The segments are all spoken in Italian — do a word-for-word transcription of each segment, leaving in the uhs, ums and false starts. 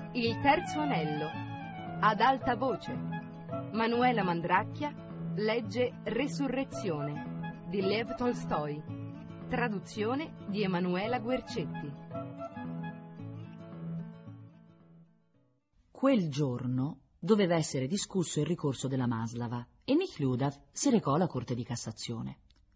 Il terzo anello. Ad alta voce. Manuela Mandracchia legge Resurrezione di Lev Tolstoi. Traduzione di Emanuela Guercetti. Quel giorno doveva essere discusso il ricorso della Maslava e Nekhludoff si recò alla Corte di Cassazione.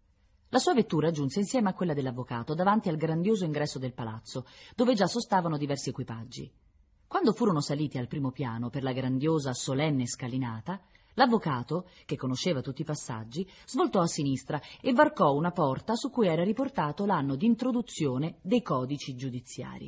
La sua vettura giunse insieme a quella dell'avvocato davanti al grandioso ingresso del palazzo, dove già sostavano diversi equipaggi. Quando furono saliti al primo piano per la grandiosa, solenne scalinata, l'avvocato, che conosceva tutti i passaggi, svoltò a sinistra e varcò una porta su cui era riportato l'anno di introduzione dei codici giudiziari.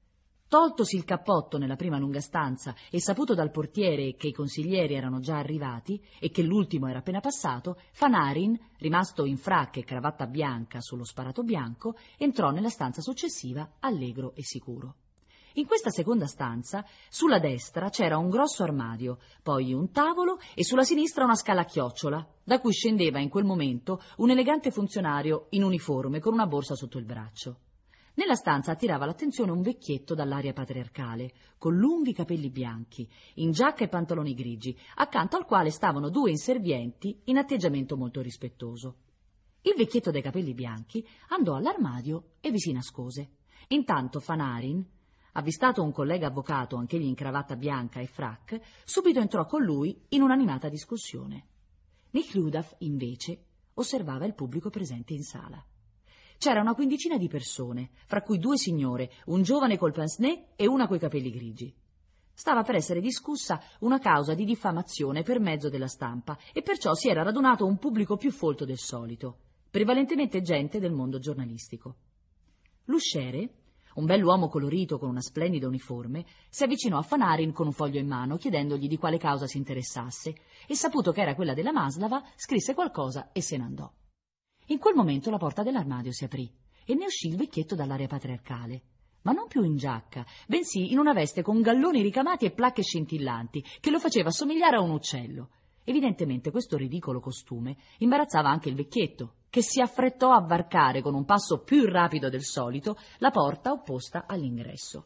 Toltosi il cappotto nella prima lunga stanza e saputo dal portiere che i consiglieri erano già arrivati e che l'ultimo era appena passato, Fanarin, rimasto in fracca e cravatta bianca sullo sparato bianco, entrò nella stanza successiva allegro e sicuro. In questa seconda stanza, sulla destra c'era un grosso armadio, poi un tavolo e sulla sinistra una scala a chiocciola, da cui scendeva in quel momento un elegante funzionario in uniforme con una borsa sotto il braccio. Nella stanza attirava l'attenzione un vecchietto dall'aria patriarcale, con lunghi capelli bianchi, in giacca e pantaloni grigi, accanto al quale stavano due inservienti in atteggiamento molto rispettoso. Il vecchietto dai capelli bianchi andò all'armadio e vi si nascose. Intanto Fanarin, avvistato un collega avvocato, anch'egli in cravatta bianca e frac, subito entrò con lui in un'animata discussione. Nekhludoff, invece, osservava il pubblico presente in sala. C'era una quindicina di persone, fra cui due signore, un giovane col pince-nez e una coi capelli grigi. Stava per essere discussa una causa di diffamazione per mezzo della stampa e perciò si era radunato un pubblico più folto del solito, prevalentemente gente del mondo giornalistico. L'usciere, un bell'uomo colorito con una splendida uniforme, si avvicinò a Fanarin con un foglio in mano chiedendogli di quale causa si interessasse e, saputo che era quella della Maslava, scrisse qualcosa e se ne andò. In quel momento la porta dell'armadio si aprì e ne uscì il vecchietto dall'area patriarcale, ma non più in giacca, bensì in una veste con galloni ricamati e placche scintillanti che lo faceva somigliare a un uccello. Evidentemente questo ridicolo costume imbarazzava anche il vecchietto, che si affrettò a varcare con un passo più rapido del solito la porta opposta all'ingresso.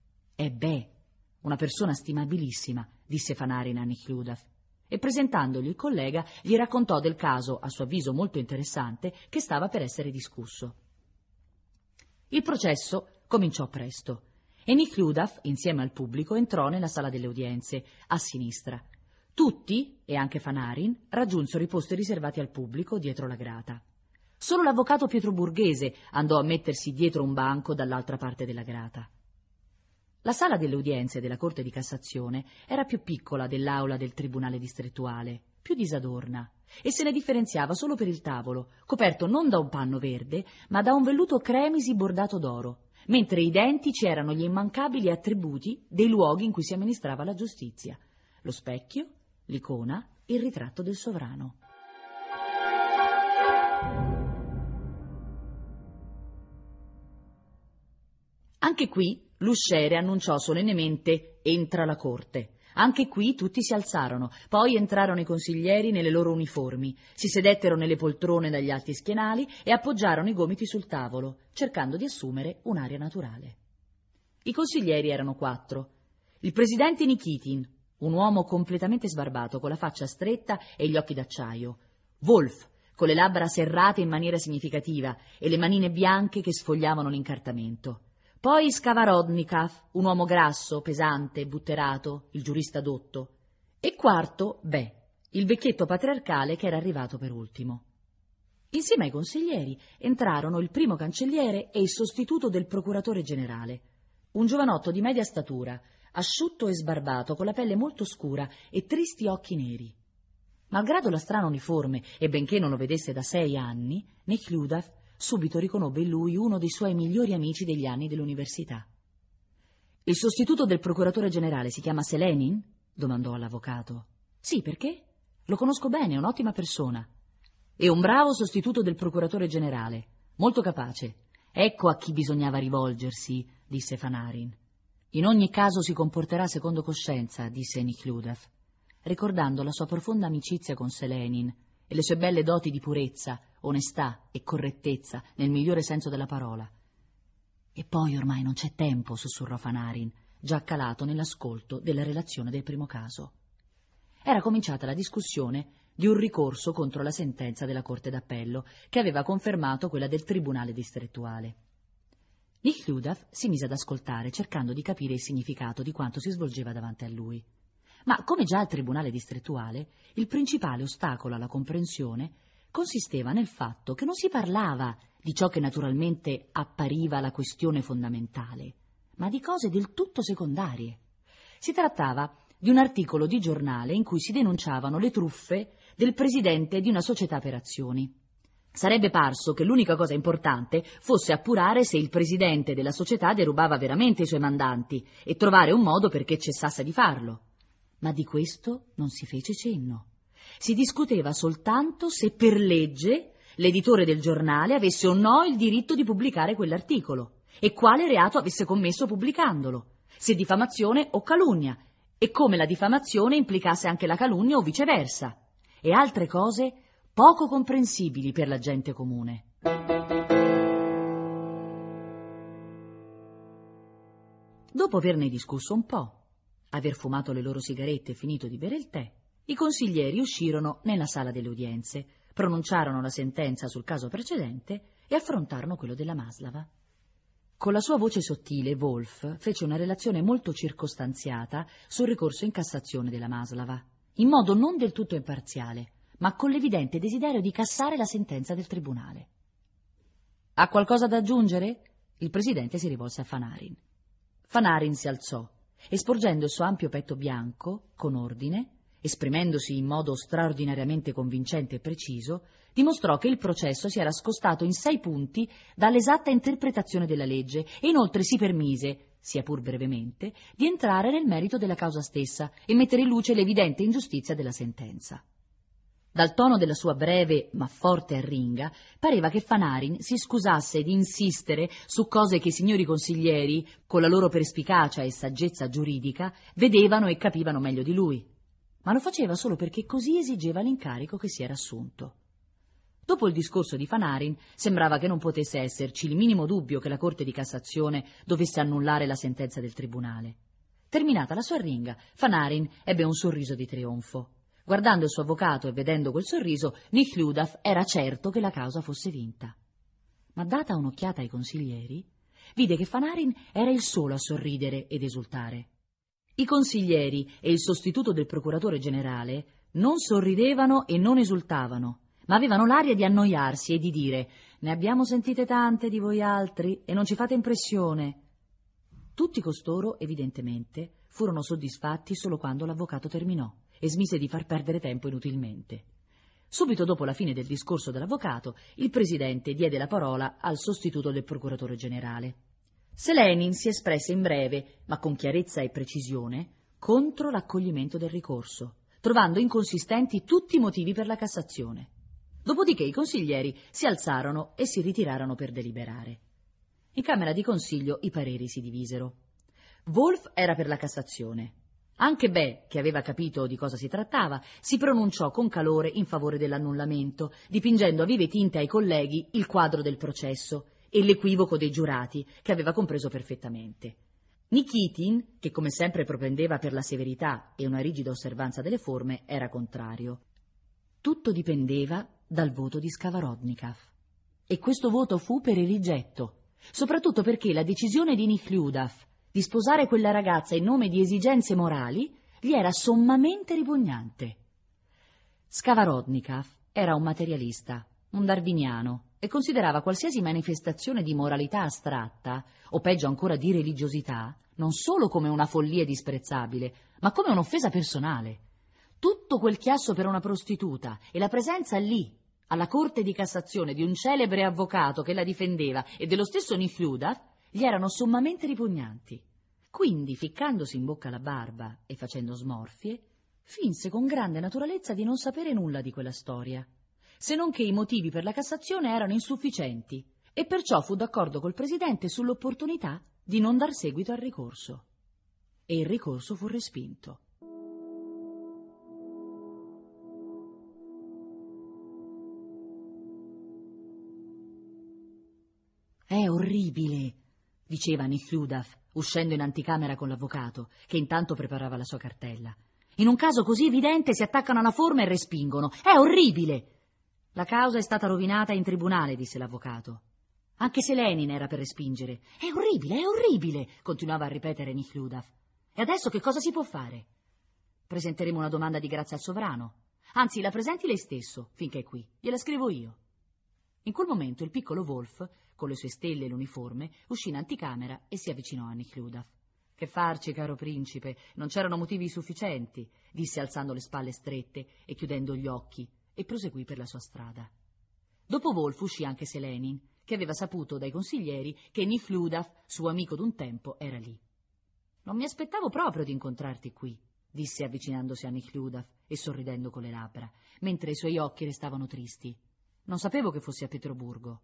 «Ebbè, una persona stimabilissima», disse Fanarin a Nekhludoff, e presentandogli il collega gli raccontò del caso, a suo avviso molto interessante, che stava per essere discusso. Il processo cominciò presto e Nekhludoff, insieme al pubblico, entrò nella sala delle udienze, a sinistra. Tutti, e anche Fanarin, raggiunsero i posti riservati al pubblico dietro la grata. Solo l'avvocato Pietro Borghese andò a mettersi dietro un banco dall'altra parte della grata. La sala delle udienze della Corte di Cassazione era più piccola dell'aula del Tribunale distrettuale, più disadorna, e se ne differenziava solo per il tavolo, coperto non da un panno verde, ma da un velluto cremisi bordato d'oro, mentre identici erano gli immancabili attributi dei luoghi in cui si amministrava la giustizia: lo specchio, l'icona, il ritratto del sovrano. Anche qui l'usciere annunciò solennemente «Entra la Corte». Anche qui tutti si alzarono, poi entrarono i consiglieri nelle loro uniformi, si sedettero nelle poltrone dagli alti schienali e appoggiarono i gomiti sul tavolo, cercando di assumere un'aria naturale. I consiglieri erano quattro. Il presidente Nikitin, un uomo completamente sbarbato, con la faccia stretta e gli occhi d'acciaio. Wolf, con le labbra serrate in maniera significativa e le manine bianche che sfogliavano l'incartamento. Poi Skavarodnikov, un uomo grasso, pesante, butterato, il giurista dotto. E quarto, beh, il vecchietto patriarcale che era arrivato per ultimo. Insieme ai consiglieri entrarono il primo cancelliere e il sostituto del procuratore generale, un giovanotto di media statura, asciutto e sbarbato, con la pelle molto scura e tristi occhi neri. Malgrado la strana uniforme e benché non lo vedesse da sei anni, Nekhludoff subito riconobbe in lui uno dei suoi migliori amici degli anni dell'università. «Il sostituto del procuratore generale si chiama Selenin?» domandò all'avvocato. «Sì, perché? Lo conosco bene, è un'ottima persona. È un bravo sostituto del procuratore generale, molto capace. Ecco a chi bisognava rivolgersi», disse Fanarin. «In ogni caso si comporterà secondo coscienza», disse Nekhludoff, ricordando la sua profonda amicizia con Selenin e le sue belle doti di purezza, onestà e correttezza nel migliore senso della parola. «E poi ormai non c'è tempo», sussurrò Fanarin. già calato nell'ascolto della relazione del primo caso. Era cominciata la discussione di un ricorso contro la sentenza della Corte d'Appello, che aveva confermato quella del Tribunale distrettuale. Nekhludoff si mise ad ascoltare, cercando di capire il significato di quanto si svolgeva davanti a lui. Ma, come già al Tribunale distrettuale, il principale ostacolo alla comprensione consisteva nel fatto che non si parlava di ciò che naturalmente appariva la questione fondamentale, ma di cose del tutto secondarie. Si trattava di un articolo di giornale in cui si denunciavano le truffe del presidente di una società per azioni. Sarebbe parso che l'unica cosa importante fosse appurare se il presidente della società derubava veramente i suoi mandanti e trovare un modo perché cessasse di farlo. Ma di questo non si fece cenno. Si discuteva soltanto se per legge l'editore del giornale avesse o no il diritto di pubblicare quell'articolo e quale reato avesse commesso pubblicandolo, se diffamazione o calunnia, e come la diffamazione implicasse anche la calunnia o viceversa, e altre cose poco comprensibili per la gente comune. Dopo averne discusso un po', aver fumato le loro sigarette e finito di bere il tè, i consiglieri uscirono nella sala delle udienze, pronunciarono la sentenza sul caso precedente e affrontarono quello della Maslava. Con la sua voce sottile, Wolf fece una relazione molto circostanziata sul ricorso in Cassazione della Maslava, in modo non del tutto imparziale, ma con l'evidente desiderio di cassare la sentenza del tribunale. «Ha qualcosa da aggiungere?» Il presidente si rivolse a Fanarin. Fanarin si alzò e, sporgendo il suo ampio petto bianco, con ordine, esprimendosi in modo straordinariamente convincente e preciso, dimostrò che il processo si era scostato in sei punti dall'esatta interpretazione della legge e inoltre si permise, sia pur brevemente, di entrare nel merito della causa stessa e mettere in luce l'evidente ingiustizia della sentenza. Dal tono della sua breve ma forte arringa, pareva che Fanarin si scusasse di insistere su cose che i signori consiglieri, con la loro perspicacia e saggezza giuridica, vedevano e capivano meglio di lui. Ma lo faceva solo perché così esigeva l'incarico che si era assunto. Dopo il discorso di Fanarin, sembrava che non potesse esserci il minimo dubbio che la Corte di Cassazione dovesse annullare la sentenza del tribunale. Terminata la sua arringa, Fanarin ebbe un sorriso di trionfo. Guardando il suo avvocato e vedendo quel sorriso, Nekhludoff era certo che la causa fosse vinta. Ma data un'occhiata ai consiglieri, vide che Fanarin era il solo a sorridere ed esultare. I consiglieri e il sostituto del procuratore generale non sorridevano e non esultavano, ma avevano l'aria di annoiarsi e di dire: «Ne abbiamo sentite tante di voi altri e non ci fate impressione». Tutti costoro, evidentemente, furono soddisfatti solo quando l'avvocato terminò e smise di far perdere tempo inutilmente. Subito dopo la fine del discorso dell'avvocato, il presidente diede la parola al sostituto del procuratore generale. Selenin si espresse in breve, ma con chiarezza e precisione, contro l'accoglimento del ricorso, trovando inconsistenti tutti i motivi per la Cassazione. Dopodiché i consiglieri si alzarono e si ritirarono per deliberare. In Camera di Consiglio i pareri si divisero. Wolf era per la Cassazione. Anche Bè, che aveva capito di cosa si trattava, si pronunciò con calore in favore dell'annullamento, dipingendo a vive tinte ai colleghi il quadro del processo e l'equivoco dei giurati, che aveva compreso perfettamente. Nikitin, che come sempre propendeva per la severità e una rigida osservanza delle forme, era contrario. Tutto dipendeva dal voto di Skavarodnikov. E questo voto fu per il rigetto, soprattutto perché la decisione di Nekhludoff di sposare quella ragazza in nome di esigenze morali gli era sommamente ripugnante. Skavarodnikov era un materialista, un darwiniano, e considerava qualsiasi manifestazione di moralità astratta, o peggio ancora di religiosità, non solo come una follia disprezzabile, ma come un'offesa personale. Tutto quel chiasso per una prostituta e la presenza lì, alla Corte di Cassazione, di un celebre avvocato che la difendeva e dello stesso Nekhludoff, gli erano sommamente ripugnanti. Quindi, ficcandosi in bocca la barba e facendo smorfie, finse con grande naturalezza di non sapere nulla di quella storia, se non che i motivi per la Cassazione erano insufficienti, e perciò fu d'accordo col presidente sull'opportunità di non dar seguito al ricorso. E il ricorso fu respinto. È orribile, diceva Nekhludoff, uscendo in anticamera con l'avvocato, che intanto preparava la sua cartella. In un caso così evidente si attaccano alla forma e respingono. È orribile! La causa è stata rovinata in tribunale, disse l'avvocato. Anche se Lenin era per respingere. È orribile, è orribile, continuava a ripetere Nekhludoff. E adesso che cosa si può fare? Presenteremo una domanda di grazia al sovrano. Anzi, la presenti lei stesso, finché è qui. Gliela scrivo io. In quel momento il piccolo Wolf, con le sue stelle e l'uniforme, uscì in anticamera e si avvicinò a Nekhludoff. Che farci, caro principe, non c'erano motivi sufficienti, disse alzando le spalle strette e chiudendo gli occhi, e proseguì per la sua strada. Dopo Wolf uscì anche Selenin, che aveva saputo dai consiglieri che Nekhludoff, suo amico d'un tempo, era lì. «Non mi aspettavo proprio di incontrarti qui», disse avvicinandosi a Nekhludoff e sorridendo con le labbra, mentre i suoi occhi restavano tristi. «Non sapevo che fossi a Pietroburgo.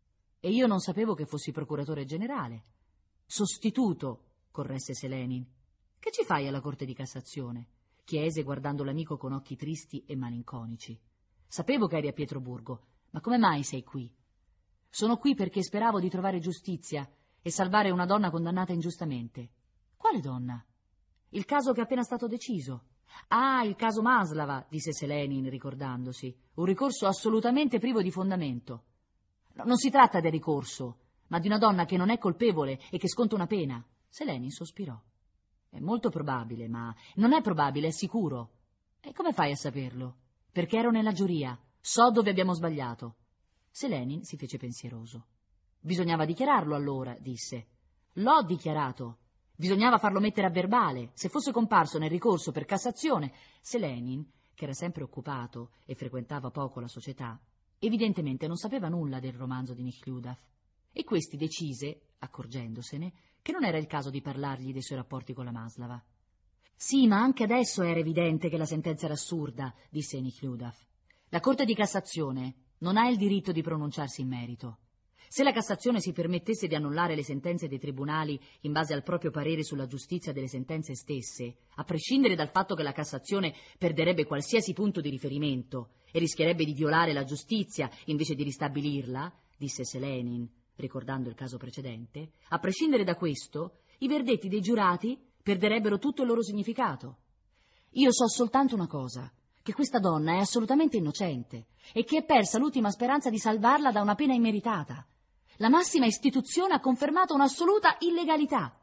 E io non sapevo che fossi procuratore generale. Sostituto», corresse Selenin. «Che ci fai alla Corte di Cassazione?» chiese guardando l'amico con occhi tristi e malinconici. «Sapevo che eri a Pietroburgo, ma come mai sei qui?» «Sono qui perché speravo di trovare giustizia e salvare una donna condannata ingiustamente». «Quale donna?» «Il caso che è appena stato deciso». «Ah, il caso Maslava», disse Selenin ricordandosi. «Un ricorso assolutamente privo di fondamento». No, «non si tratta del ricorso, ma di una donna che non è colpevole e che sconta una pena». Selenin sospirò. «È molto probabile, ma non è probabile, è sicuro». «E come fai a saperlo?» «Perché ero nella giuria. So dove abbiamo sbagliato». Selenin si fece pensieroso. «Bisognava dichiararlo allora», disse. «L'ho dichiarato. Bisognava farlo mettere a verbale. Se fosse comparso nel ricorso per Cassazione». Selenin, che era sempre occupato e frequentava poco la società, evidentemente non sapeva nulla del romanzo di Nekhludoff, e questi decise, accorgendosene, che non era il caso di parlargli dei suoi rapporti con la Maslava. «Sì, ma anche adesso era evidente che la sentenza era assurda», disse Nekhludoff. «La Corte di Cassazione non ha il diritto di pronunciarsi in merito. Se la Cassazione si permettesse di annullare le sentenze dei tribunali in base al proprio parere sulla giustizia delle sentenze stesse, a prescindere dal fatto che la Cassazione perderebbe qualsiasi punto di riferimento e rischierebbe di violare la giustizia invece di ristabilirla», disse Selenin, ricordando il caso precedente, «a prescindere da questo, i verdetti dei giurati perderebbero tutto il loro significato. Io so soltanto una cosa, che questa donna è assolutamente innocente e che è persa l'ultima speranza di salvarla da una pena immeritata. La massima istituzione ha confermato un'assoluta illegalità.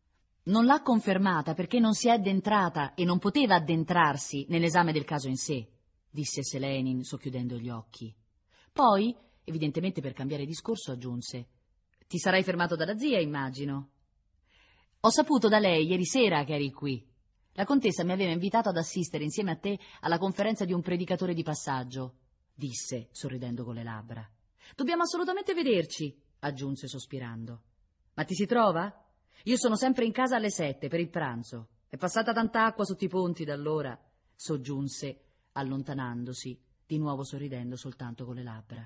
Non l'ha confermata perché non si è addentrata e non poteva addentrarsi nell'esame del caso in sé», disse Selenin socchiudendo gli occhi. Poi, evidentemente per cambiare discorso, aggiunse: «Ti sarai fermato dalla zia, immagino». «Ho saputo da lei ieri sera che eri qui. La contessa mi aveva invitato ad assistere insieme a te alla conferenza di un predicatore di passaggio», disse, sorridendo con le labbra. «Dobbiamo assolutamente vederci», aggiunse sospirando. «Ma ti si trova? Io sono sempre in casa alle sette per il pranzo. È passata tanta acqua sotto i ponti da allora», soggiunse, allontanandosi, di nuovo sorridendo soltanto con le labbra.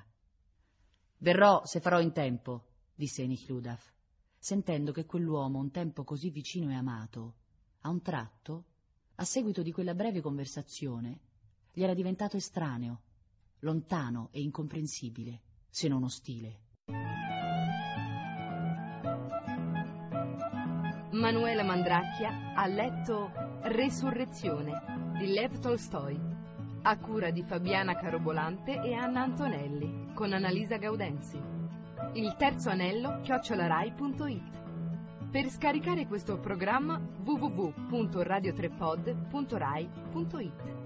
«Verrò se farò in tempo», disse Nekhludoff, sentendo che quell'uomo un tempo così vicino e amato, a un tratto, a seguito di quella breve conversazione, gli era diventato estraneo, lontano e incomprensibile, se non ostile. Manuela Mandracchia ha letto Resurrezione di Lev Tolstoi, a cura di Fabiana Carobolante e Anna Antonelli, con Annalisa Gaudenzi. Il terzo anello chiocciolarai punto it. Per scaricare questo programma w w w punto radio tre pod punto rai punto it.